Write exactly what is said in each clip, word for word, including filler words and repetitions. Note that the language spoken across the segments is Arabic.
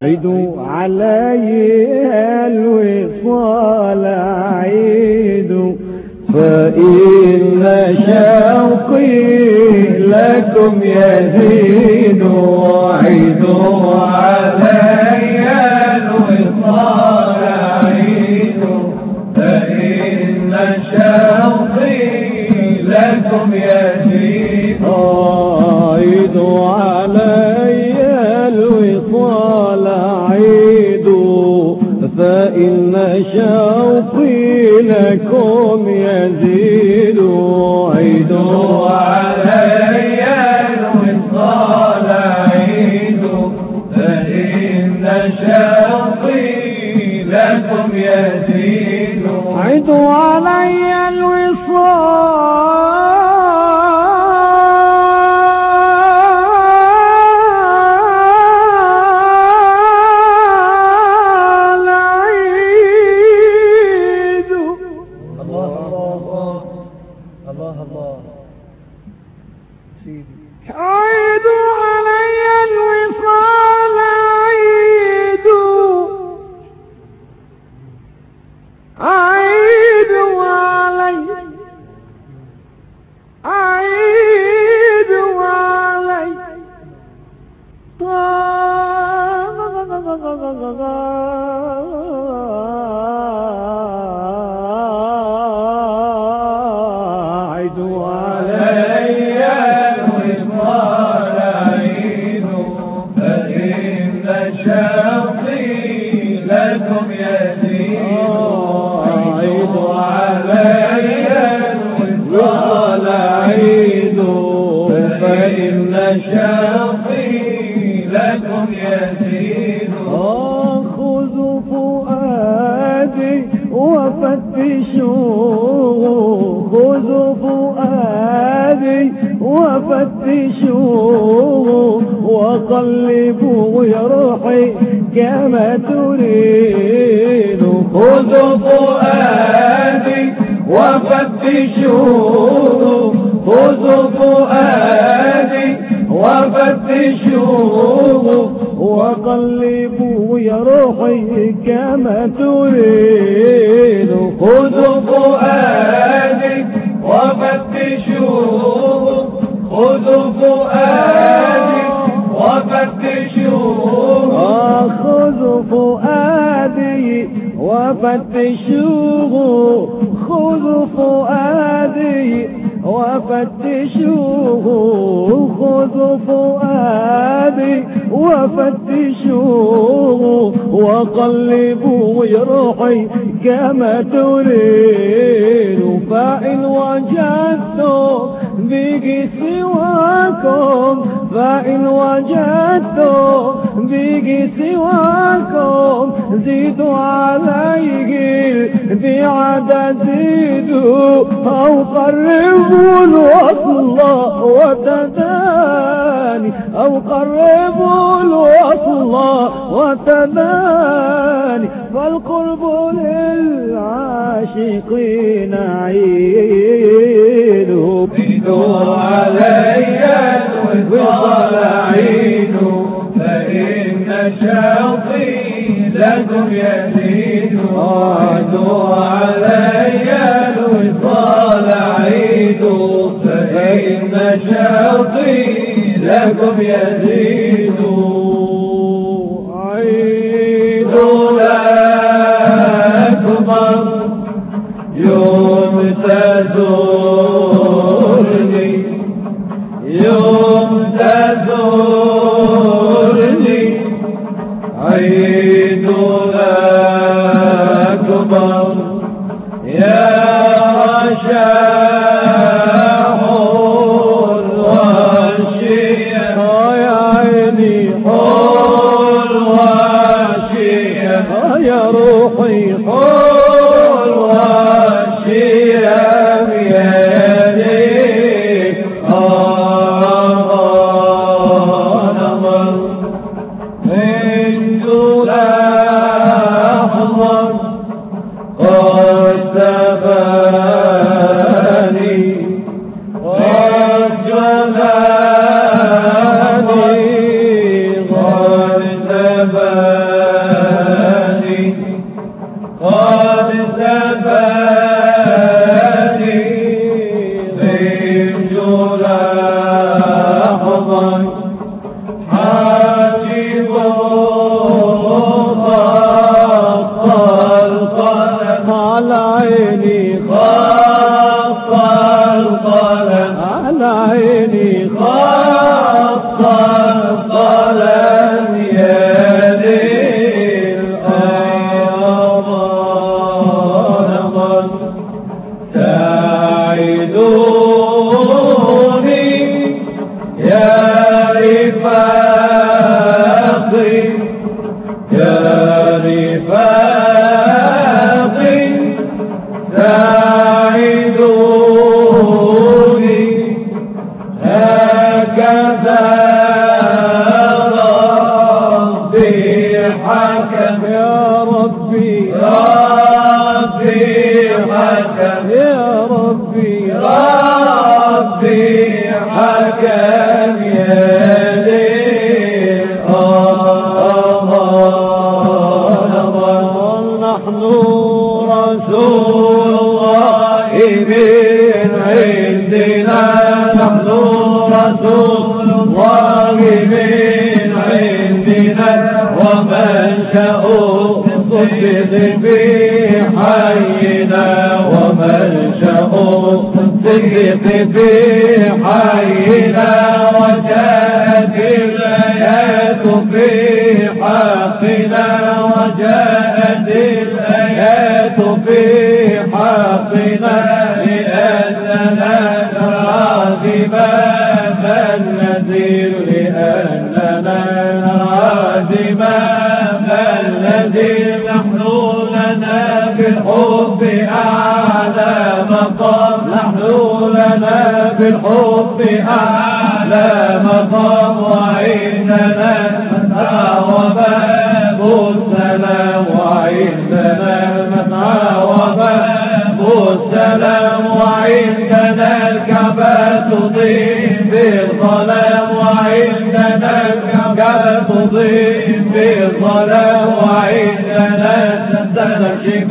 عيدوا عليها الوصال عيدوا، فإن شوقي لكم يزيد. عيدوا عليها الوصال عيدوا، فإن شوقي لكم يزيد. عيدوا عليها الوصال عيدوا، فإن شوقي لكم يزيد. عيدوا عليها الوصال عيدوا، فإن شوقي لكم يزيد. عيدوا علي الوصال عيدوا علي الوصال عيدوا، عيدوا علي عيدوا علي عيدوا علي شوقي لكم يزيد. عيدوا علي الوصال عيدوا، فإن شوقي لكم يزيد. خذوا فؤادي وفتشوه، خذوا فؤادي وفتشوه، وقلبوا يا روحي كما تريد. خذوا فؤادي وفتشوه، خذوا فؤادي وفتشوه، وقلبوا يا روحي كما تريد. خذوا فؤادي وفتشوه، خذوا فؤادي وفتشوه. خذوا فؤادي وفتشوه، خذوا فؤادي وفتشوه، خذوا فؤادي وفتشوه، وقلبوا يا روحي كما تريد. فإن وجدتم به سواكم، فإن وجدتم به سواكم، زيدوا عليه بعدد زيدوا، أو قربوا الوصل وتداني، أو قربوا الوصل وتداني، فالقرب للعاشقين عيد. عيدوا علي الوصال عيدوا، فإن شوقي لكم يزيد. عيدوا علي الوصال عيدوا، فإن شوقي لكم يزيد. عيدوا أكبر يوم تزورني، يوم تزورني. عيدوا أكبر يا رشاح الواشية، يا عيني الواشية، يا روحي الواشية بيديك. قد سباني قد جلاني قد سباني يا رفاقي ساعدوني هكذا ربي حكم يا ربي ربي حكم يا ربي ربي حكم يا نحن رسول الله من عندنا نحن رسول الله من عندنا ومنشأ الصدق في حينا ومنشأ الصدق في حينا وجاءت الآيات في حقنا وجاءت الآيات في حقنا لأننا نرى زمام النذير لأننا نرى زمام النذير نحن لنا بالحب أعلى مقام نحن لنا بالحب أعلى مقام وعندنا مسعى وباب السلام وعندنا مسعى وباب السلام وعندنا الكعبة تضيء بالظلام وعندنا الكعبة تضيء بالظلام وعندنا زمزم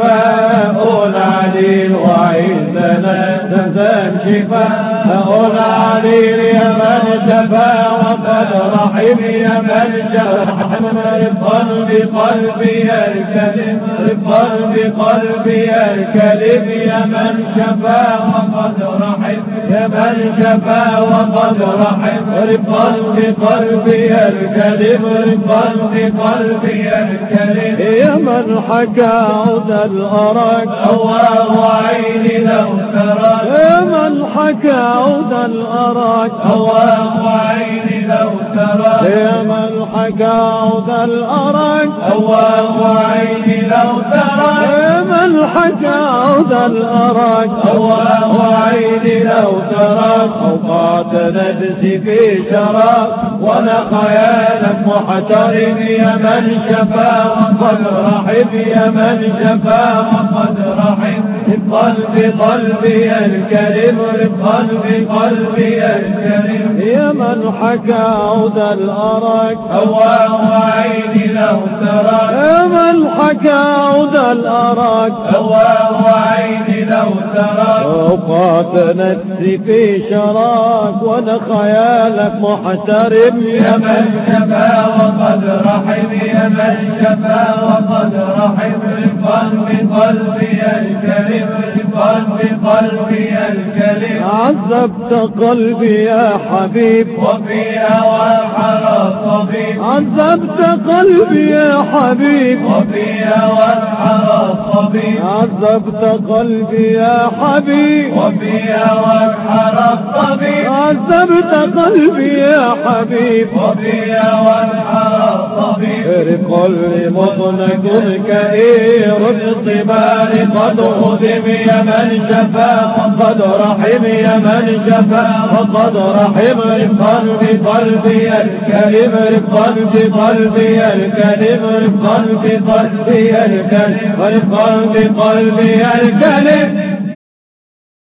شفاء العليل وعندنا زمزم شفاء العليل يا من شفى وقد رحم يا من شفى رفقا بقلبي الكلم رفقا بقلبي الكلم يا من شفى وقد رحم يا من شفى وقد رحم رفقا بقلبي الكلم رفقا بقلبي الكلم يا من حكى عود الأرك الله عيني لو تراك يا من حكى عود الأرك الله عيني لو تراك يا من حكى عود الأرك الله عيني لو تراك يا من حكى عود الأرك الله عيني لو تراك أوقات نفسي في شراب وانا خيالك محترم يا من شفى وقد رحم يا من شفى وقد رحم بقلبي قلبي الكريم بقلبي قلبي الكريم يا من حكى عود الأرك الله عيني لو تراك يا من حكى عود الأرك الله عيني لو تراك أوقات نفسي في شراك وانا خيالك محترم يا من شفى وقد رحم يا من شفى وقد رحم بقلبي قلبي الكريم بقلبي قلبي الكريم عذبت قلبي يا حبيب وفي هوى حرى الطبيب عذبت قلبي يا حبيب وفي هوى حرى الطبيب عذبت قلبي يا حبيب وفي هوى حرى الطبيب عذبت قلبي يا حبيب وفي هوى حرى الطبيب لكل مطلق كثير الطبال قد هدم يا من شفى وقد رحم يا من شفى وقد رحم رفقا بقلبي الكريم رفقا بقلبي الكريم رفقا بقلبي الكريم رفقا بقلبي الكريم